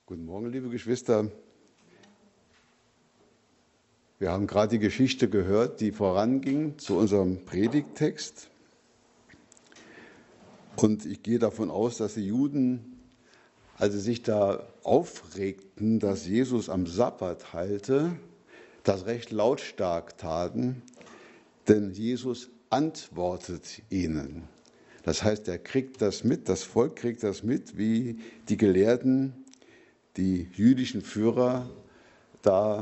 Guten Morgen, liebe Geschwister. Wir haben gerade die Geschichte gehört, die voranging zu unserem Predigttext. Und ich gehe davon aus, dass die Juden, als sie sich da aufregten, dass Jesus am Sabbat heilte, das recht lautstark taten, denn Jesus antwortet ihnen. Das heißt, er kriegt das mit, das Volk kriegt das mit, wie die Gelehrten, die jüdischen Führer da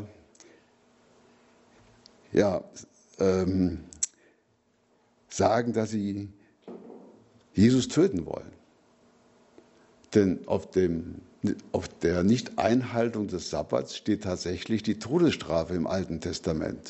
sagen, dass sie Jesus töten wollen. Denn auf der Nicht-Einhaltung des Sabbats steht tatsächlich die Todesstrafe im Alten Testament.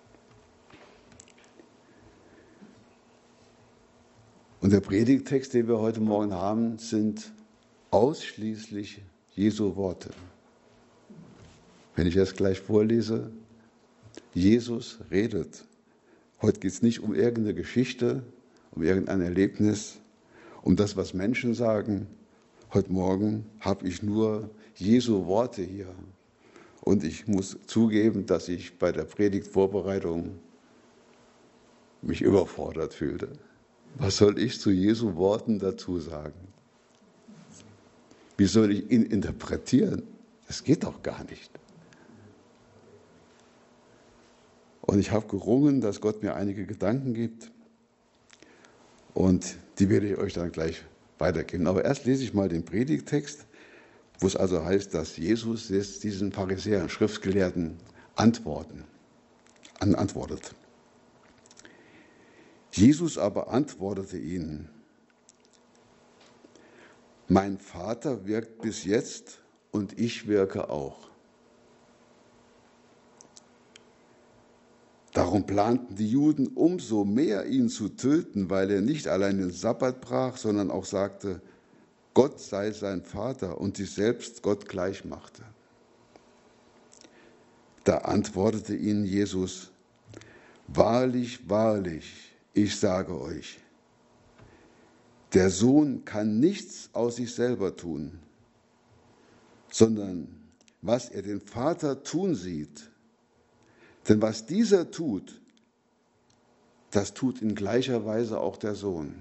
Und der Predigttext, den wir heute Morgen haben, sind ausschließlich Jesu Worte. Wenn ich das gleich vorlese, Jesus redet. Heute geht es nicht um irgendeine Geschichte, um irgendein Erlebnis, um das, was Menschen sagen. Heute Morgen habe ich nur Jesu Worte hier. Und ich muss zugeben, dass ich bei der Predigtvorbereitung mich überfordert fühlte. Was soll ich zu Jesu Worten dazu sagen? Wie soll ich ihn interpretieren? Das geht doch gar nicht. Und ich habe gerungen, dass Gott mir einige Gedanken gibt. Und die werde ich euch dann gleich weitergeben. Aber erst lese ich mal den Predigttext, wo es also heißt, dass Jesus jetzt diesen Pharisäern, Schriftgelehrten antwortet. Jesus aber antwortete ihnen: Mein Vater wirkt bis jetzt und ich wirke auch. Darum planten die Juden umso mehr, ihn zu töten, weil er nicht allein den Sabbat brach, sondern auch sagte, Gott sei sein Vater und sich selbst Gott gleich machte. Da antwortete ihnen Jesus: Wahrlich, wahrlich, ich sage euch, der Sohn kann nichts aus sich selber tun, sondern was er den Vater tun sieht. Denn was dieser tut, das tut in gleicher Weise auch der Sohn.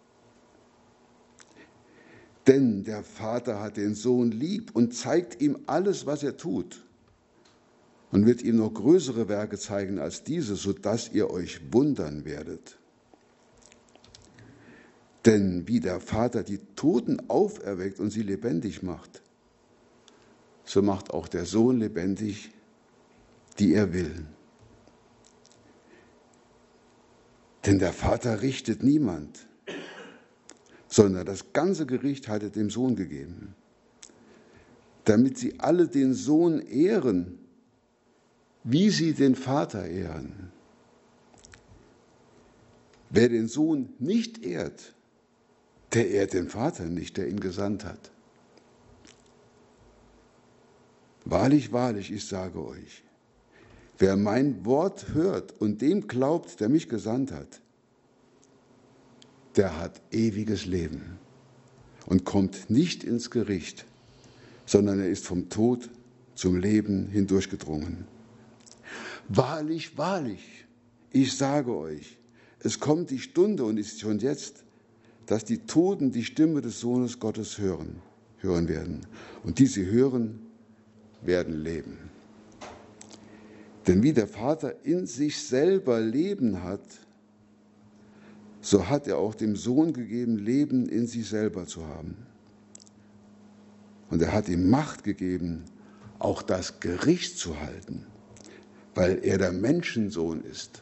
Denn der Vater hat den Sohn lieb und zeigt ihm alles, was er tut, und wird ihm noch größere Werke zeigen als diese, sodass ihr euch wundern werdet. Denn wie der Vater die Toten auferweckt und sie lebendig macht, so macht auch der Sohn lebendig, die er will. Denn der Vater richtet niemand, sondern das ganze Gericht hat er dem Sohn gegeben, damit sie alle den Sohn ehren, wie sie den Vater ehren. Wer den Sohn nicht ehrt, der ehrt den Vater nicht, der ihn gesandt hat. Wahrlich, wahrlich, ich sage euch, wer mein Wort hört und dem glaubt, der mich gesandt hat, der hat ewiges Leben und kommt nicht ins Gericht, sondern er ist vom Tod zum Leben hindurchgedrungen. Wahrlich, wahrlich, ich sage euch, es kommt die Stunde und ist schon jetzt, dass die Toten die Stimme des Sohnes Gottes hören werden. Und die sie hören, werden leben. Denn wie der Vater in sich selber Leben hat, so hat er auch dem Sohn gegeben, Leben in sich selber zu haben. Und er hat ihm Macht gegeben, auch das Gericht zu halten, weil er der Menschensohn ist.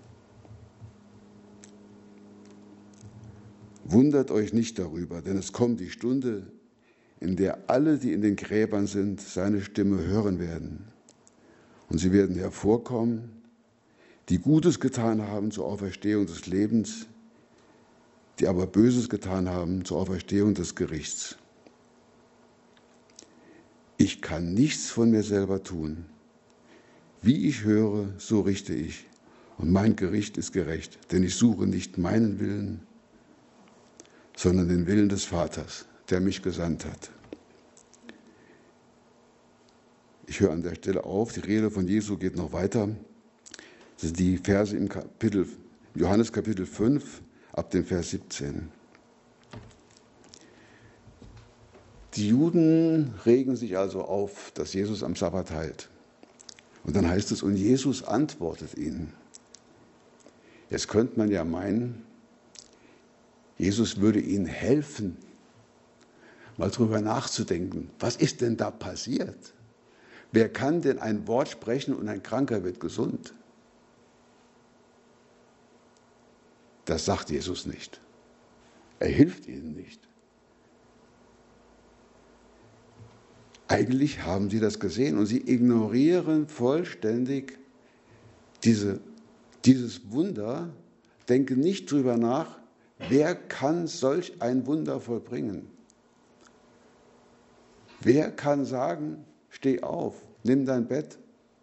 Wundert euch nicht darüber, denn es kommt die Stunde, in der alle, die in den Gräbern sind, seine Stimme hören werden. Und sie werden hervorkommen, die Gutes getan haben zur Auferstehung des Lebens, die aber Böses getan haben zur Auferstehung des Gerichts. Ich kann nichts von mir selber tun. Wie ich höre, so richte ich. Und mein Gericht ist gerecht, denn ich suche nicht meinen Willen, sondern den Willen des Vaters, der mich gesandt hat. Ich höre an der Stelle auf. Die Rede von Jesu geht noch weiter. Das sind die Verse im Johannes Kapitel 5 ab dem Vers 17. Die Juden regen sich also auf, dass Jesus am Sabbat heilt. Und dann heißt es, und Jesus antwortet ihnen. Jetzt könnte man ja meinen, Jesus würde ihnen helfen, mal drüber nachzudenken. Was ist denn da passiert? Wer kann denn ein Wort sprechen und ein Kranker wird gesund? Das sagt Jesus nicht. Er hilft ihnen nicht. Eigentlich haben sie das gesehen und sie ignorieren vollständig dieses Wunder, denken nicht drüber nach, wer kann solch ein Wunder vollbringen? Wer kann sagen, steh auf, nimm dein Bett?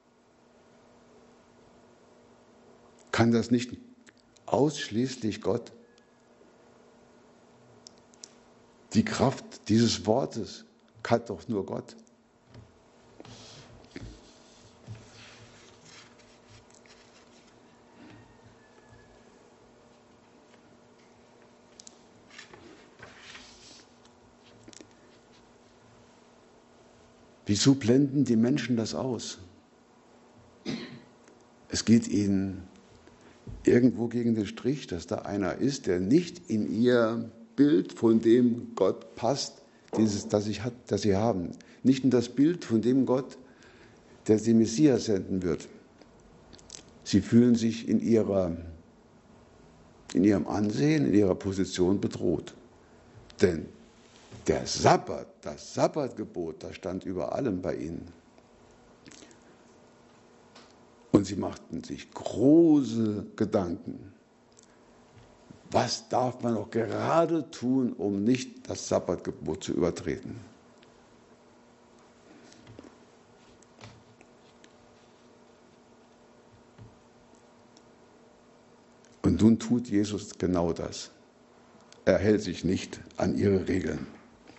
Kann das nicht ausschließlich Gott? Die Kraft dieses Wortes kann doch nur Gott. Wieso blenden die Menschen das aus? Es geht ihnen irgendwo gegen den Strich, dass da einer ist, der nicht in ihr Bild von dem Gott passt, das sie haben. Nicht in das Bild von dem Gott, der den Messias senden wird. Sie fühlen sich in ihrem Ansehen, in ihrer Position bedroht. Denn das Sabbatgebot, das stand über allem bei ihnen. Und sie machten sich große Gedanken. Was darf man auch gerade tun, um nicht das Sabbatgebot zu übertreten? Und nun tut Jesus genau das. Er hält sich nicht an ihre Regeln.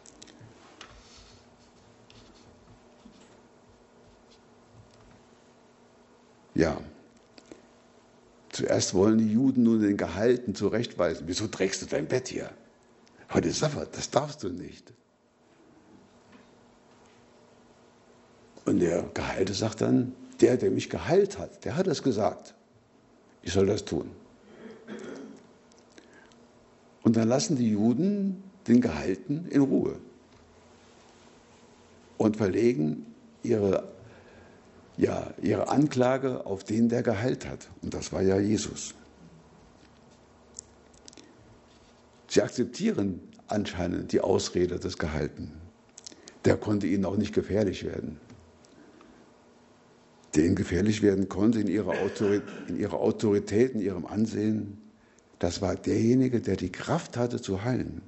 Ja, zuerst wollen die Juden nun den Gehalten zurechtweisen. Wieso trägst du dein Bett hier? Heute ist Sabbat, das darfst du nicht. Und der Geheilte sagt dann, der mich geheilt hat, der hat es gesagt. Ich soll das tun. Und dann lassen die Juden den Geheilten in Ruhe und verlegen ihre Anklage auf den, der geheilt hat. Und das war ja Jesus. Sie akzeptieren anscheinend die Ausrede des Geheilten. Der konnte ihnen auch nicht gefährlich werden. Der ihnen gefährlich werden konnte in ihrer Autorität, in ihrem Ansehen, das war derjenige, der die Kraft hatte zu heilen.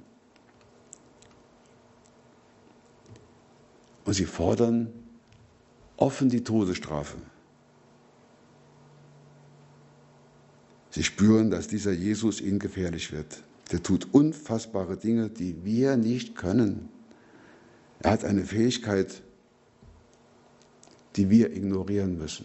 Und sie fordern offen die Todesstrafe. Sie spüren, dass dieser Jesus ihnen gefährlich wird. Der tut unfassbare Dinge, die wir nicht können. Er hat eine Fähigkeit, die wir ignorieren müssen.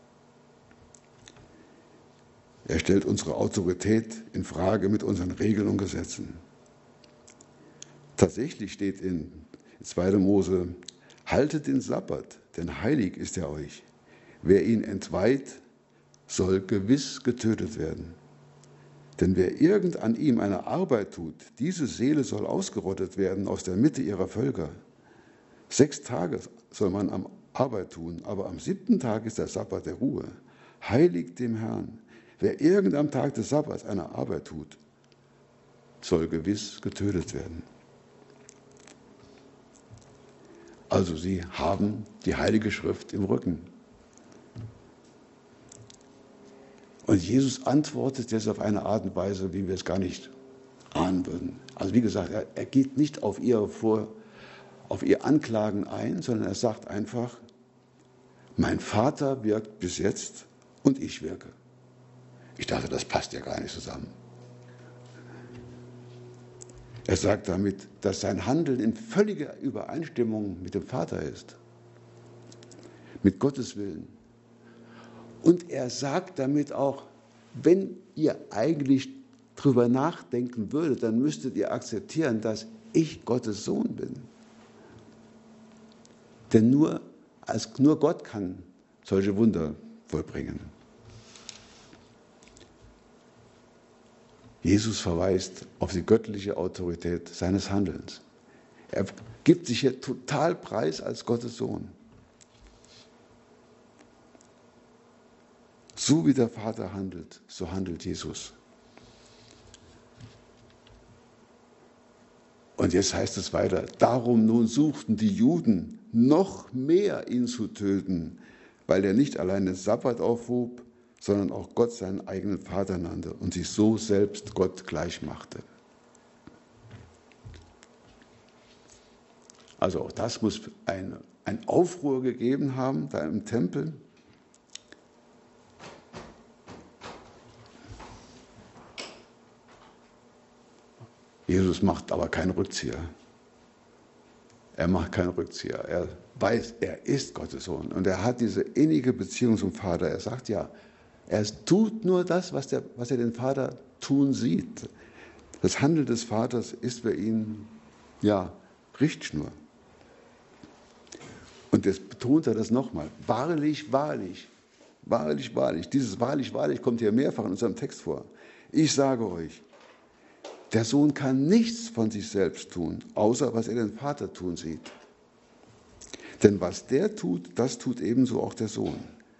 Er stellt unsere Autorität in Frage mit unseren Regeln und Gesetzen. Tatsächlich steht in 2. Mose, haltet den Sabbat, denn heilig ist er euch. Wer ihn entweiht, soll gewiss getötet werden. Denn wer irgend an ihm eine Arbeit tut, diese Seele soll ausgerottet werden aus der Mitte ihrer Völker. 6 Tage soll man am Arbeit tun, aber am 7. Tag ist der Sabbat der Ruhe. Heiligt dem Herrn. Wer irgend am Tag des Sabbats eine Arbeit tut, soll gewiss getötet werden. Also sie haben die Heilige Schrift im Rücken. Und Jesus antwortet jetzt auf eine Art und Weise, wie wir es gar nicht ahnen würden. Also wie gesagt, er geht nicht auf ihr Anklagen ein, sondern er sagt einfach, mein Vater wirkt bis jetzt und ich wirke. Ich dachte, das passt ja gar nicht zusammen. Er sagt damit, dass sein Handeln in völliger Übereinstimmung mit dem Vater ist. mit Gottes Willen. Und er sagt damit auch, wenn ihr eigentlich drüber nachdenken würdet, dann müsstet ihr akzeptieren, dass ich Gottes Sohn bin. Denn nur Gott kann solche Wunder vollbringen. Jesus verweist auf die göttliche Autorität seines Handelns. Er gibt sich hier total preis als Gottes Sohn. So wie der Vater handelt, so handelt Jesus. Und jetzt heißt es weiter, darum nun suchten die Juden noch mehr ihn zu töten, weil er nicht allein den Sabbat aufhob, sondern auch Gott seinen eigenen Vater nannte und sich so selbst Gott gleich machte. Also auch das muss ein Aufruhr gegeben haben, da im Tempel. Jesus macht aber keinen Rückzieher. Er macht keinen Rückzieher. Er weiß, er ist Gottes Sohn und er hat diese innige Beziehung zum Vater. Er sagt ja, er tut nur das, was er den Vater tun sieht. Das Handeln des Vaters ist für ihn, ja, Richtschnur. Und jetzt betont er das nochmal. Wahrlich, wahrlich, wahrlich, wahrlich. Dieses wahrlich, wahrlich kommt hier mehrfach in unserem Text vor. Ich sage euch, der Sohn kann nichts von sich selbst tun, außer was er den Vater tun sieht. Denn was der tut, das tut ebenso auch der Sohn.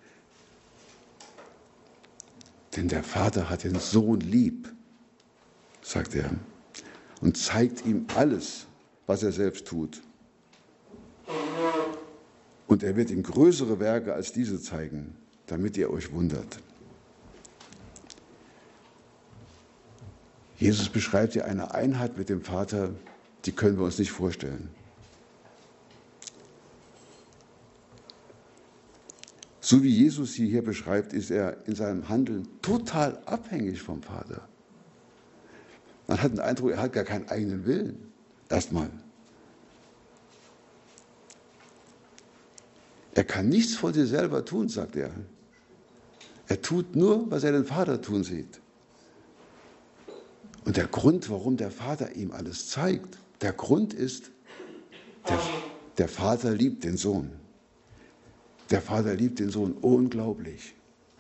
Denn der Vater hat den Sohn lieb, sagt er, und zeigt ihm alles, was er selbst tut. Und er wird ihm größere Werke als diese zeigen, damit ihr euch wundert. Jesus beschreibt hier eine Einheit mit dem Vater, die können wir uns nicht vorstellen. So wie Jesus sie hier beschreibt, ist er in seinem Handeln total abhängig vom Vater. Man hat den Eindruck, er hat gar keinen eigenen Willen. Erstmal. Er kann nichts von sich selber tun, sagt er. Er tut nur, was er den Vater tun sieht. Und der Grund, warum der Vater ihm alles zeigt, der Grund ist, der Vater liebt den Sohn. Der Vater liebt den Sohn unglaublich.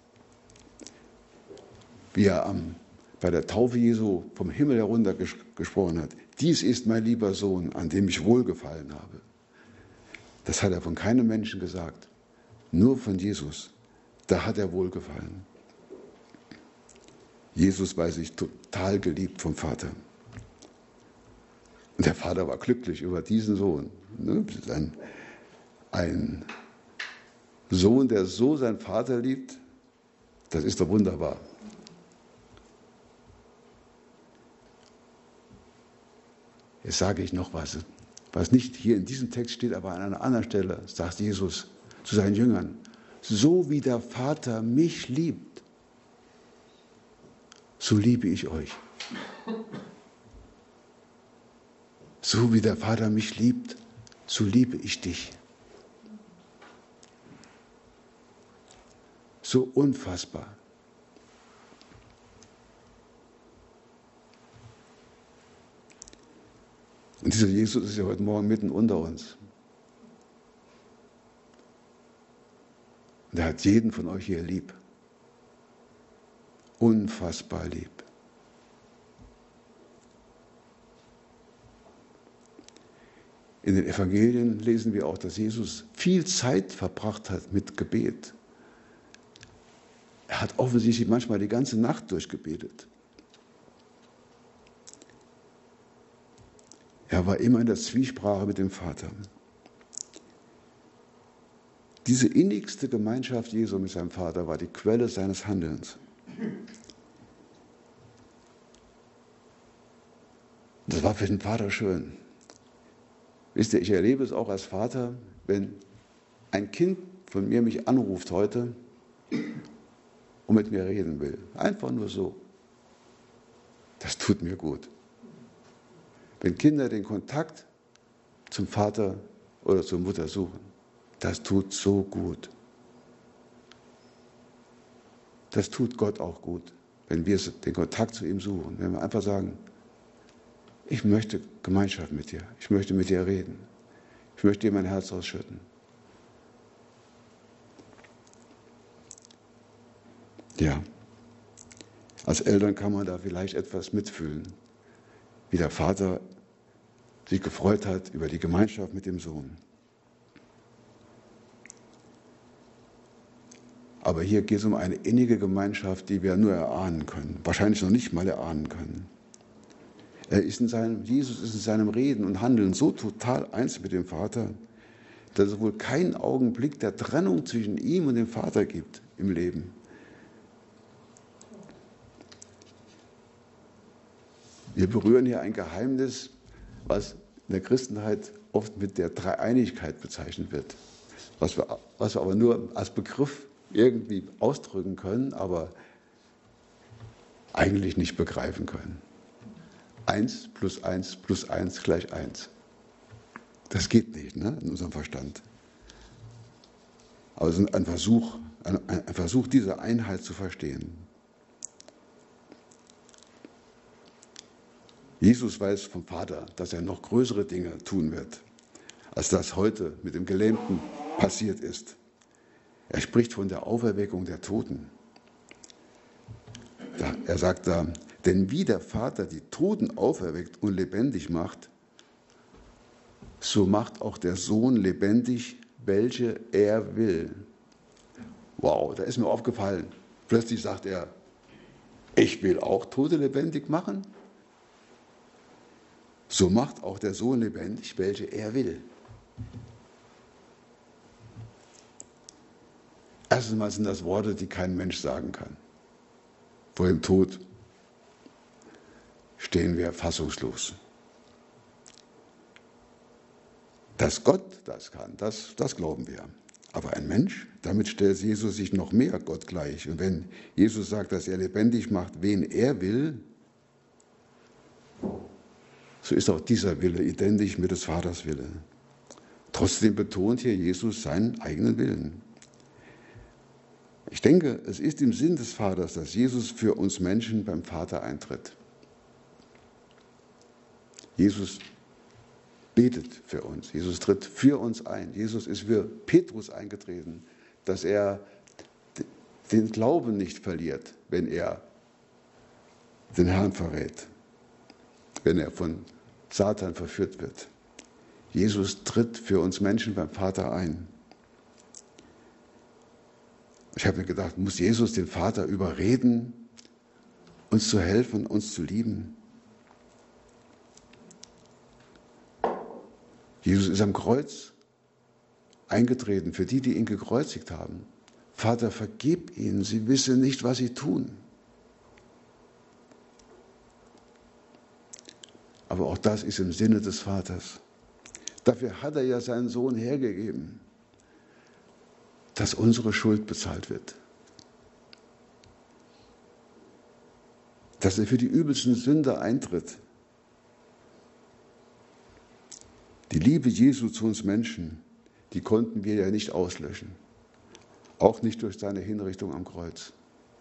Wie er bei der Taufe Jesu vom Himmel herunter gesprochen hat. Dies ist mein lieber Sohn, an dem ich wohlgefallen habe. Das hat er von keinem Menschen gesagt. Nur von Jesus. Da hat er wohlgefallen. Jesus war sich total geliebt vom Vater. Und der Vater war glücklich über diesen Sohn. Ein Sohn, der so seinen Vater liebt, das ist doch wunderbar. Jetzt sage ich noch was nicht hier in diesem Text steht, aber an einer anderen Stelle sagt Jesus zu seinen Jüngern, so wie der Vater mich liebt, so liebe ich euch. So wie der Vater mich liebt, so liebe ich dich. So unfassbar. Und dieser Jesus ist ja heute Morgen mitten unter uns. Und er hat jeden von euch hier lieb. Unfassbar lieb. In den Evangelien lesen wir auch, dass Jesus viel Zeit verbracht hat mit Gebet. Er hat offensichtlich manchmal die ganze Nacht durchgebetet. Er war immer in der Zwiesprache mit dem Vater. Diese innigste Gemeinschaft Jesu mit seinem Vater war die Quelle seines Handelns. Das war für den Vater schön. Wisst ihr, ich erlebe es auch als Vater, wenn ein Kind von mir mich anruft heute und mit mir reden will. Einfach nur so. Das tut mir gut. Wenn Kinder den Kontakt zum Vater oder zur Mutter suchen. Das tut so gut. Das tut Gott auch gut, wenn wir den Kontakt zu ihm suchen. Wenn wir einfach sagen, ich möchte Gemeinschaft mit dir. Ich möchte mit dir reden. Ich möchte dir mein Herz ausschütten. Ja, als Eltern kann man da vielleicht etwas mitfühlen, wie der Vater sich gefreut hat über die Gemeinschaft mit dem Sohn. Aber hier geht es um eine innige Gemeinschaft, die wir nur erahnen können, wahrscheinlich noch nicht mal erahnen können. Jesus ist in seinem Reden und Handeln so total eins mit dem Vater, dass es wohl keinen Augenblick der Trennung zwischen ihm und dem Vater gibt im Leben. Wir berühren hier ein Geheimnis, was in der Christenheit oft mit der Dreieinigkeit bezeichnet wird, was wir aber nur als Begriff irgendwie ausdrücken können, aber eigentlich nicht begreifen können. 1 plus 1 plus 1 gleich 1. Das geht nicht, ne, in unserem Verstand. Aber es ist ein Versuch, diese Einheit zu verstehen. Jesus weiß vom Vater, dass er noch größere Dinge tun wird, als das heute mit dem Gelähmten passiert ist. Er spricht von der Auferweckung der Toten. Er sagt da, denn wie der Vater die Toten auferweckt und lebendig macht, so macht auch der Sohn lebendig, welche er will. Wow, da ist mir aufgefallen. Plötzlich sagt er, ich will auch Tote lebendig machen. So macht auch der Sohn lebendig, welche er will. Erstens mal sind das Worte, die kein Mensch sagen kann. Vor dem Tod stehen wir fassungslos. Dass Gott das kann, das glauben wir. Aber ein Mensch, damit stellt Jesus sich noch mehr Gott gleich. Und wenn Jesus sagt, dass er lebendig macht, wen er will, so ist auch dieser Wille identisch mit des Vaters Wille. Trotzdem betont hier Jesus seinen eigenen Willen. Ich denke, es ist im Sinn des Vaters, dass Jesus für uns Menschen beim Vater eintritt. Jesus betet für uns. Jesus tritt für uns ein. Jesus ist für Petrus eingetreten, dass er den Glauben nicht verliert, wenn er den Herrn verrät, wenn er von Satan verführt wird. Jesus tritt für uns Menschen beim Vater ein. Ich habe mir gedacht, muss Jesus den Vater überreden, uns zu helfen, uns zu lieben? Jesus ist am Kreuz eingetreten für die, die ihn gekreuzigt haben. Vater, vergib ihnen, sie wissen nicht, was sie tun. Aber auch das ist im Sinne des Vaters. Dafür hat er ja seinen Sohn hergegeben, dass unsere Schuld bezahlt wird. Dass er für die übelsten Sünder eintritt. Die Liebe Jesu zu uns Menschen, die konnten wir ja nicht auslöschen. Auch nicht durch seine Hinrichtung am Kreuz.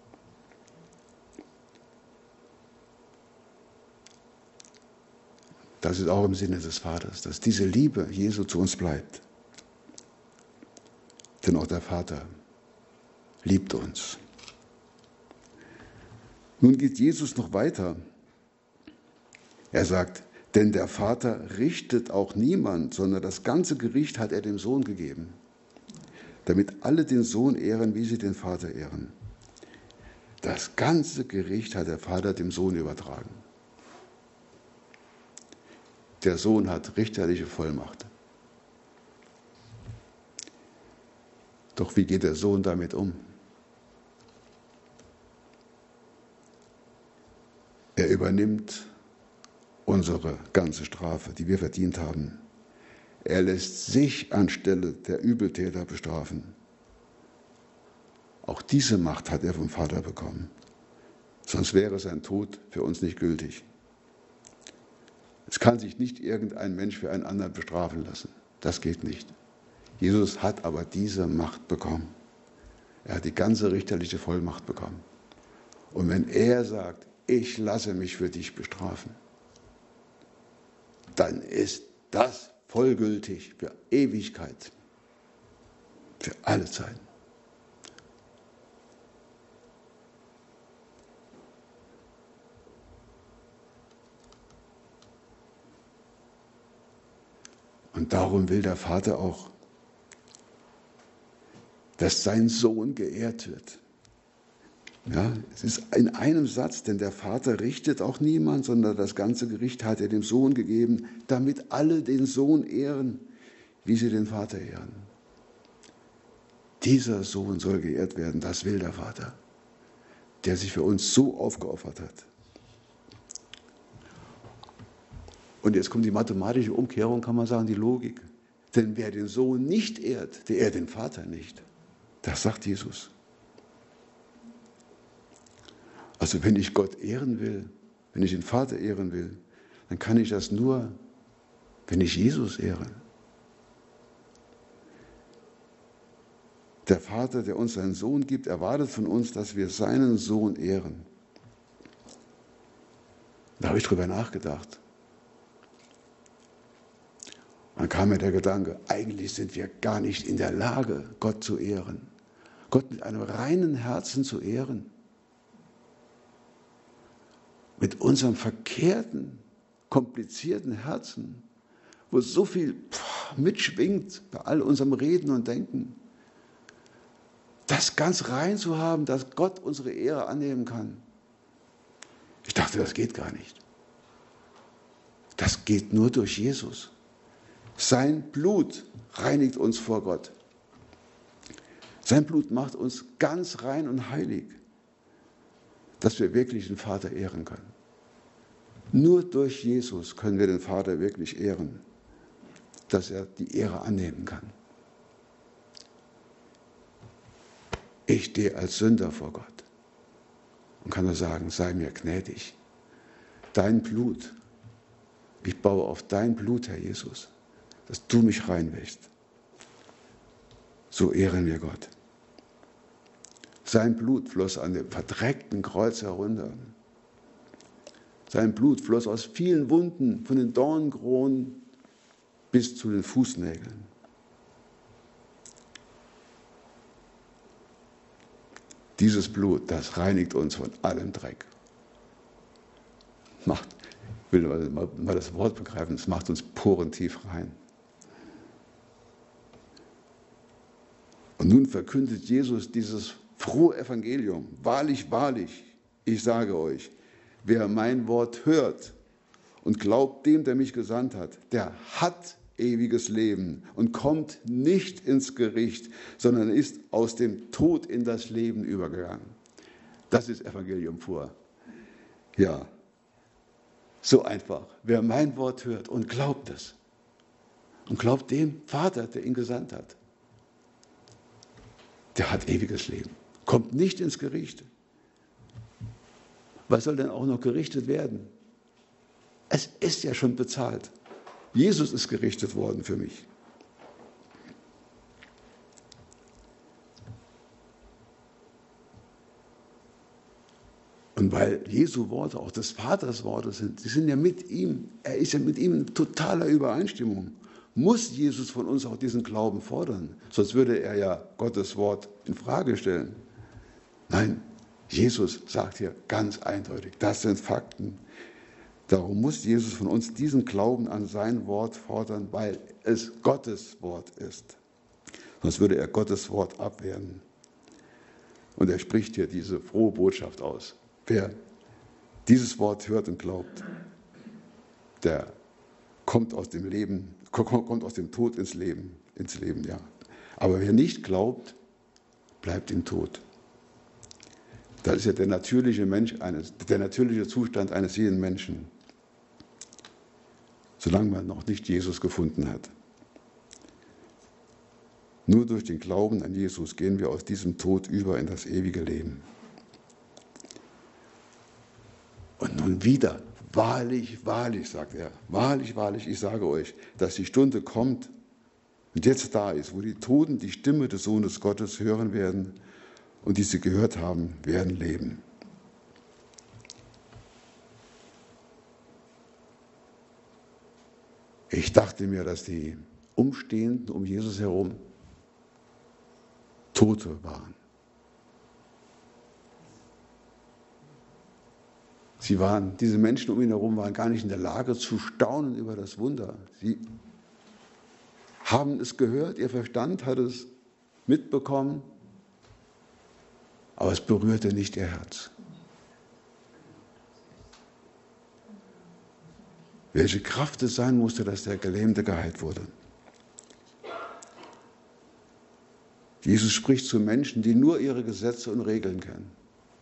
Das ist auch im Sinne des Vaters, dass diese Liebe Jesu zu uns bleibt. Denn auch der Vater liebt uns. Nun geht Jesus noch weiter. Er sagt, denn der Vater richtet auch niemand, sondern das ganze Gericht hat er dem Sohn gegeben, damit alle den Sohn ehren, wie sie den Vater ehren. Das ganze Gericht hat der Vater dem Sohn übertragen. Der Sohn hat richterliche Vollmacht. Doch wie geht der Sohn damit um? Er übernimmt unsere ganze Strafe, die wir verdient haben. Er lässt sich anstelle der Übeltäter bestrafen. Auch diese Macht hat er vom Vater bekommen. Sonst wäre sein Tod für uns nicht gültig. Es kann sich nicht irgendein Mensch für einen anderen bestrafen lassen. Das geht nicht. Jesus hat aber diese Macht bekommen. Er hat die ganze richterliche Vollmacht bekommen. Und wenn er sagt, ich lasse mich für dich bestrafen, dann ist das vollgültig für Ewigkeit, für alle Zeiten. Und darum will der Vater auch, dass sein Sohn geehrt wird. Ja, es ist in einem Satz, denn der Vater richtet auch niemand, sondern das ganze Gericht hat er dem Sohn gegeben, damit alle den Sohn ehren, wie sie den Vater ehren. Dieser Sohn soll geehrt werden, das will der Vater, der sich für uns so aufgeopfert hat. Und jetzt kommt die mathematische Umkehrung, kann man sagen, die Logik. Denn wer den Sohn nicht ehrt, der ehrt den Vater nicht. Das sagt Jesus. Also wenn ich Gott ehren will, wenn ich den Vater ehren will, dann kann ich das nur, wenn ich Jesus ehre. Der Vater, der uns seinen Sohn gibt, erwartet von uns, dass wir seinen Sohn ehren. Da habe ich drüber nachgedacht. Dann kam mir der Gedanke, eigentlich sind wir gar nicht in der Lage, Gott zu ehren. Gott mit einem reinen Herzen zu ehren. Mit unserem verkehrten, komplizierten Herzen, wo so viel mitschwingt bei all unserem Reden und Denken. Das ganz rein zu haben, dass Gott unsere Ehre annehmen kann. Ich dachte, das geht gar nicht. Das geht nur durch Jesus. Sein Blut reinigt uns vor Gott. Sein Blut macht uns ganz rein und heilig, dass wir wirklich den Vater ehren können. Nur durch Jesus können wir den Vater wirklich ehren, dass er die Ehre annehmen kann. Ich stehe als Sünder vor Gott und kann nur sagen, sei mir gnädig. Dein Blut, ich baue auf dein Blut, Herr Jesus, dass du mich reinwäschst. So ehren wir Gott. Sein Blut floss an dem verdreckten Kreuz herunter. Sein Blut floss aus vielen Wunden, von den Dornenkronen bis zu den Fußnägeln. Dieses Blut, das reinigt uns von allem Dreck. Ich will mal das Wort begreifen, es macht uns porentief rein. Und nun verkündet Jesus dieses frohe Evangelium. Wahrlich, wahrlich, ich sage euch, wer mein Wort hört und glaubt dem, der mich gesandt hat, der hat ewiges Leben und kommt nicht ins Gericht, sondern ist aus dem Tod in das Leben übergegangen. Das ist Evangelium pur. Ja, so einfach. Wer mein Wort hört und glaubt es und glaubt dem Vater, der ihn gesandt hat, der hat ewiges Leben, kommt nicht ins Gericht. Was soll denn auch noch gerichtet werden? Es ist ja schon bezahlt. Jesus ist gerichtet worden für mich. Und weil Jesu Worte auch des Vaters Worte sind, sie sind ja mit ihm, er ist ja mit ihm in totaler Übereinstimmung, muss Jesus von uns auch diesen Glauben fordern. Sonst würde er ja Gottes Wort in Frage stellen. Nein, Jesus sagt hier ganz eindeutig, das sind Fakten. Darum muss Jesus von uns diesen Glauben an sein Wort fordern, weil es Gottes Wort ist. Sonst würde er Gottes Wort abwehren. Und er spricht hier diese frohe Botschaft aus. Wer dieses Wort hört und glaubt, der kommt aus dem Leben, kommt aus dem Tod ins Leben, ja. Aber wer nicht glaubt, bleibt im Tod. Das ist ja der natürliche Zustand eines jeden Menschen, solange man noch nicht Jesus gefunden hat. Nur durch den Glauben an Jesus gehen wir aus diesem Tod über in das ewige Leben. Und nun wieder, wahrlich, wahrlich, sagt er, wahrlich, wahrlich, ich sage euch, dass die Stunde kommt, und jetzt da ist, wo die Toten die Stimme des Sohnes Gottes hören werden und die sie gehört haben, werden leben. Ich dachte mir, dass die Umstehenden um Jesus herum Tote waren. Diese Menschen um ihn herum waren gar nicht in der Lage zu staunen über das Wunder. Sie haben es gehört, ihr Verstand hat es mitbekommen, aber es berührte nicht ihr Herz. Welche Kraft es sein musste, dass der Gelähmte geheilt wurde. Jesus spricht zu Menschen, die nur ihre Gesetze und Regeln kennen,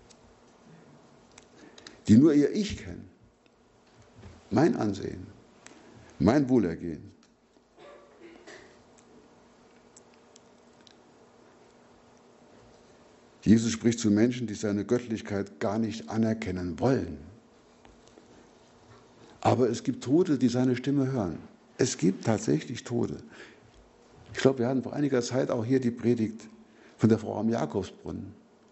die nur ihr Ich kennen, mein Ansehen, mein Wohlergehen. Jesus spricht zu Menschen, die seine Göttlichkeit gar nicht anerkennen wollen. Aber es gibt Tote, die seine Stimme hören. Es gibt tatsächlich Tote. Ich glaube, wir hatten vor einiger Zeit auch hier die Predigt von der Frau am Jakobsbrunnen.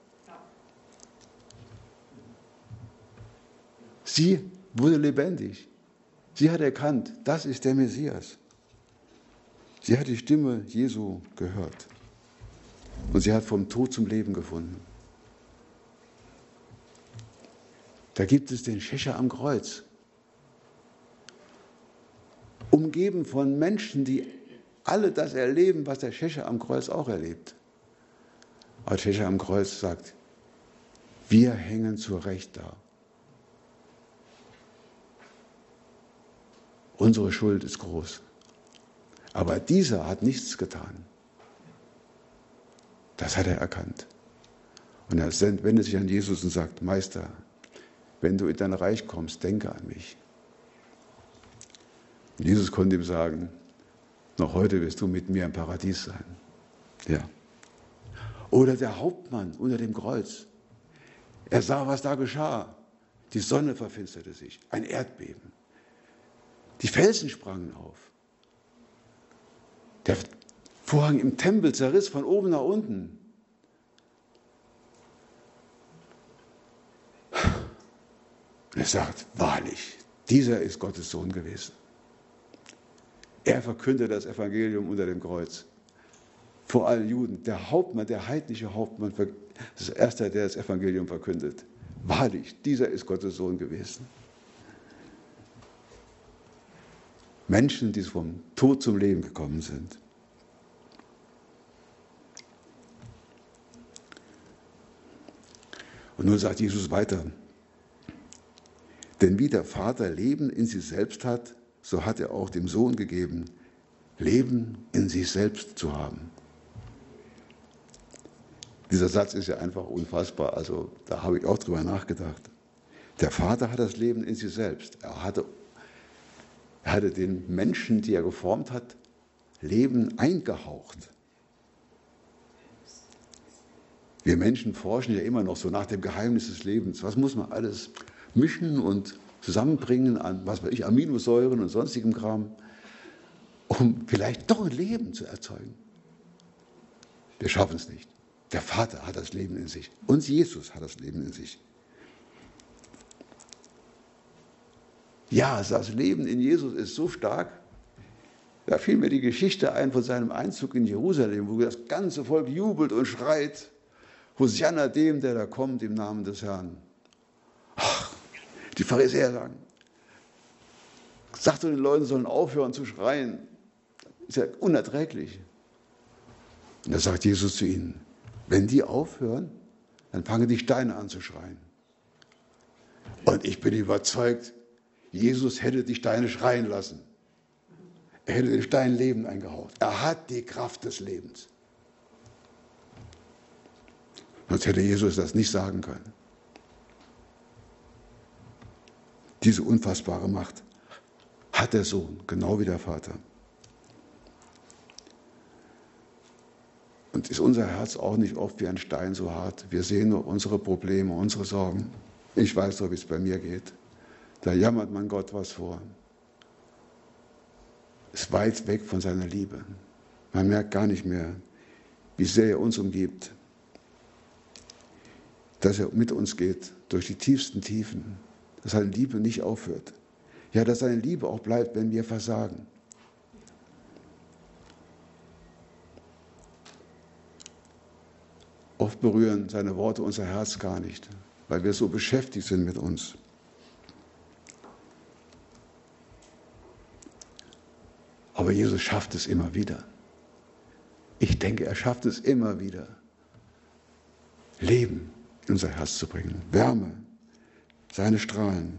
Sie wurde lebendig. Sie hat erkannt, das ist der Messias. Sie hat die Stimme Jesu gehört. Und sie hat vom Tod zum Leben gefunden. Da gibt es den Schächer am Kreuz. Umgeben von Menschen, die alle das erleben, was der Schächer am Kreuz auch erlebt. Aber der Schächer am Kreuz sagt, wir hängen zu Recht da. Unsere Schuld ist groß. Aber dieser hat nichts getan. Das hat er erkannt. Und er wendet sich an Jesus und sagt, Meister, wenn du in dein Reich kommst, denke an mich. Und Jesus konnte ihm sagen, noch heute wirst du mit mir im Paradies sein. Ja. Oder der Hauptmann unter dem Kreuz. Er sah, was da geschah. Die Sonne verfinsterte sich, ein Erdbeben. Die Felsen sprangen auf. Der Vorhang im Tempel zerriss von oben nach unten. Und er sagt, wahrlich, dieser ist Gottes Sohn gewesen. Er verkündete das Evangelium unter dem Kreuz. Vor allen Juden. Der Hauptmann, der heidnische Hauptmann, das ist der Erste, der das Evangelium verkündet. Wahrlich, dieser ist Gottes Sohn gewesen. Menschen, die vom Tod zum Leben gekommen sind. Und nun sagt Jesus weiter, denn wie der Vater Leben in sich selbst hat, so hat er auch dem Sohn gegeben, Leben in sich selbst zu haben. Dieser Satz ist ja einfach unfassbar, also da habe ich auch drüber nachgedacht. Der Vater hat das Leben in sich selbst. Er hatte den Menschen, die er geformt hat, Leben eingehaucht. Wir Menschen forschen ja immer noch so nach dem Geheimnis des Lebens. Was muss man alles mischen und zusammenbringen an, was weiß ich, Aminosäuren und sonstigem Kram, um vielleicht doch ein Leben zu erzeugen? Wir schaffen es nicht. Der Vater hat das Leben in sich. Und Jesus hat das Leben in sich. Ja, das Leben in Jesus ist so stark. Da fiel mir die Geschichte ein von seinem Einzug in Jerusalem, wo das ganze Volk jubelt und schreit. Hosianna dem, der da kommt im Namen des Herrn. Ach, die Pharisäer sagen, sagt du den Leuten, sollen aufhören zu schreien. Ist ja unerträglich. Und da sagt Jesus zu ihnen, wenn die aufhören, dann fangen die Steine an zu schreien. Und ich bin überzeugt, Jesus hätte die Steine schreien lassen. Er hätte den Steinen Leben eingehaucht. Er hat die Kraft des Lebens. Sonst hätte Jesus das nicht sagen können. Diese unfassbare Macht hat der Sohn, genau wie der Vater. Und ist unser Herz auch nicht oft wie ein Stein so hart? Wir sehen nur unsere Probleme, unsere Sorgen. Ich weiß doch, wie es bei mir geht. Da jammert man Gott was vor. Ist weit weg von seiner Liebe. Man merkt gar nicht mehr, wie sehr er uns umgibt, dass er mit uns geht durch die tiefsten Tiefen, dass seine Liebe nicht aufhört. Ja, dass seine Liebe auch bleibt, wenn wir versagen. Oft berühren seine Worte unser Herz gar nicht, weil wir so beschäftigt sind mit uns. Aber Jesus schafft es immer wieder. Ich denke, er schafft es immer wieder, Leben in unser Herz zu bringen, Wärme, seine Strahlen.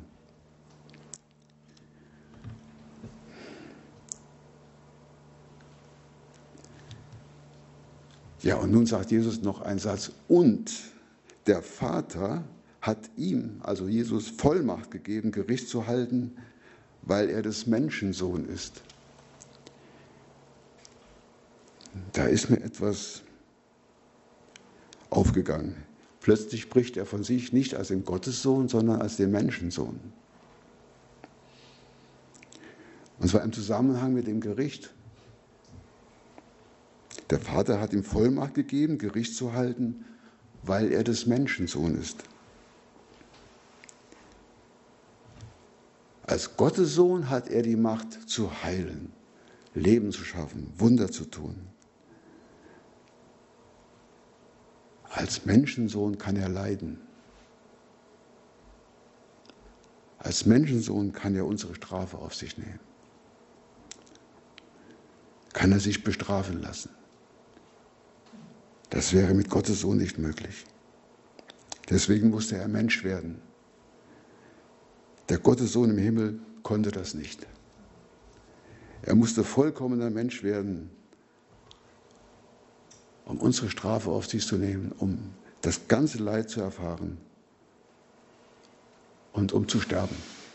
Ja, und nun sagt Jesus noch einen Satz. Und der Vater hat ihm, also Jesus, Vollmacht gegeben, Gericht zu halten, weil er des Menschensohn ist. Da ist mir etwas aufgegangen. Plötzlich spricht er von sich nicht als den Gottessohn, sondern als den Menschensohn. Und zwar im Zusammenhang mit dem Gericht. Der Vater hat ihm Vollmacht gegeben, Gericht zu halten, weil er des Menschensohn ist. Als Gottessohn hat er die Macht zu heilen, Leben zu schaffen, Wunder zu tun. Als Menschensohn kann er leiden. Als Menschensohn kann er unsere Strafe auf sich nehmen. Kann er sich bestrafen lassen. Das wäre mit Gottes Sohn nicht möglich. Deswegen musste er Mensch werden. Der Gottessohn im Himmel konnte das nicht. Er musste vollkommener Mensch werden, um unsere Strafe auf sich zu nehmen, um das ganze Leid zu erfahren und um zu sterben.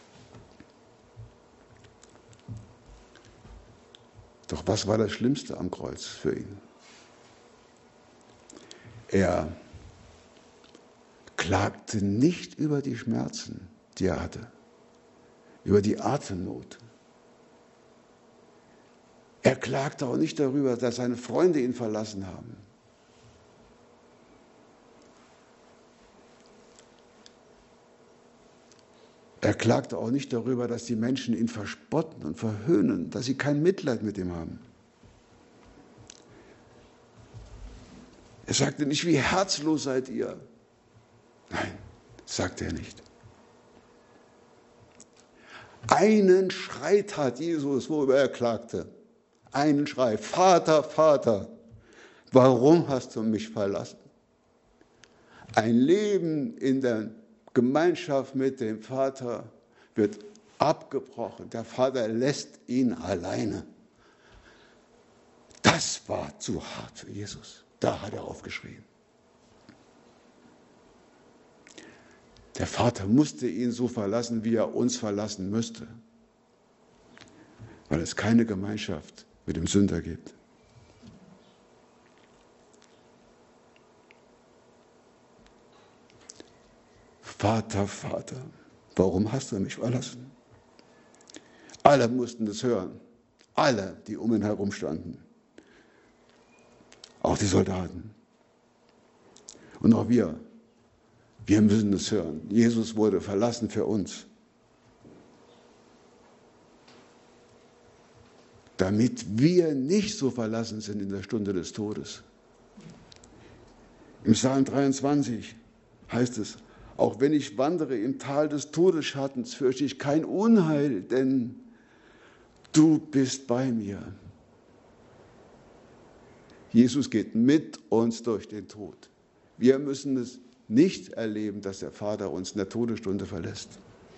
Doch was war das Schlimmste am Kreuz für ihn? Er klagte nicht über die Schmerzen, die er hatte, über die Atemnot. Er klagte auch nicht darüber, dass seine Freunde ihn verlassen haben. Er klagte auch nicht darüber, dass die Menschen ihn verspotten und verhöhnen, dass sie kein Mitleid mit ihm haben. Er sagte nicht, wie herzlos seid ihr. Nein, sagte er nicht. Einen Schrei tat Jesus, worüber er klagte. Einen Schrei. Vater, Vater, warum hast du mich verlassen? Ein Leben in der Gemeinschaft mit dem Vater wird abgebrochen. Der Vater lässt ihn alleine. Das war zu hart für Jesus. Da hat er aufgeschrien. Der Vater musste ihn so verlassen, wie er uns verlassen müsste, weil es keine Gemeinschaft mit dem Sünder gibt. Vater, Vater, warum hast du mich verlassen? Alle mussten das hören, alle, die um ihn herum standen, auch die Soldaten. Und auch wir müssen das hören. Jesus wurde verlassen für uns, damit wir nicht so verlassen sind in der Stunde des Todes. Im Psalm 23 heißt es, auch wenn ich wandere im Tal des Todesschattens, fürchte ich kein Unheil, denn du bist bei mir. Jesus geht mit uns durch den Tod. Wir müssen es nicht erleben, dass der Vater uns in der Todesstunde verlässt.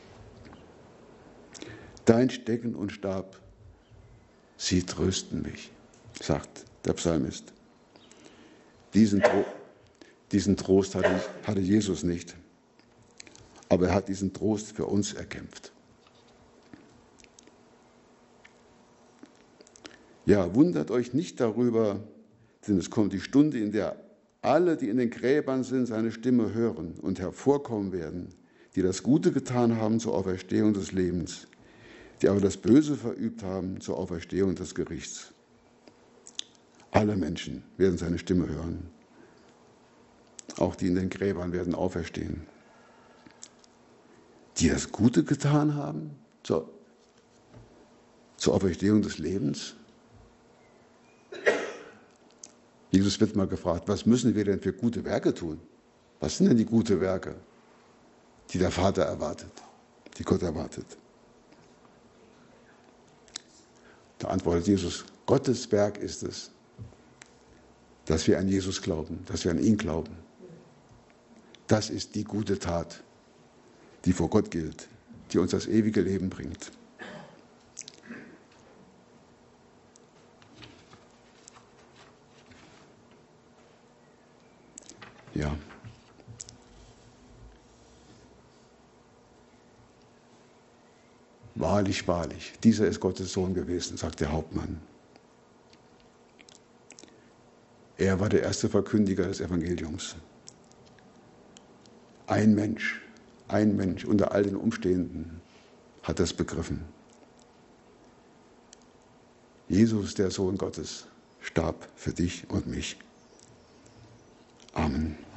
Dein Stecken und Stab, sie trösten mich, sagt der Psalmist. Diesen Trost hatte Jesus nicht. Aber er hat diesen Trost für uns erkämpft. Ja, wundert euch nicht darüber, denn es kommt die Stunde, in der alle, die in den Gräbern sind, seine Stimme hören und hervorkommen werden, die das Gute getan haben zur Auferstehung des Lebens, die aber das Böse verübt haben zur Auferstehung des Gerichts. Alle Menschen werden seine Stimme hören. Auch die in den Gräbern werden auferstehen. Die das Gute getan haben zur Auferstehung des Lebens. Jesus wird mal gefragt, was müssen wir denn für gute Werke tun? Was sind denn die guten Werke, die der Vater erwartet, die Gott erwartet? Da antwortet Jesus, Gottes Werk ist es, dass wir an Jesus glauben, dass wir an ihn glauben. Das ist die gute Tat, die vor Gott gilt, die uns das ewige Leben bringt. Ja. Wahrlich, wahrlich, dieser ist Gottes Sohn gewesen, sagt der Hauptmann. Er war der erste Verkündiger des Evangeliums. Ein Mensch unter all den Umstehenden hat das begriffen. Jesus, der Sohn Gottes, starb für dich und mich. Amen.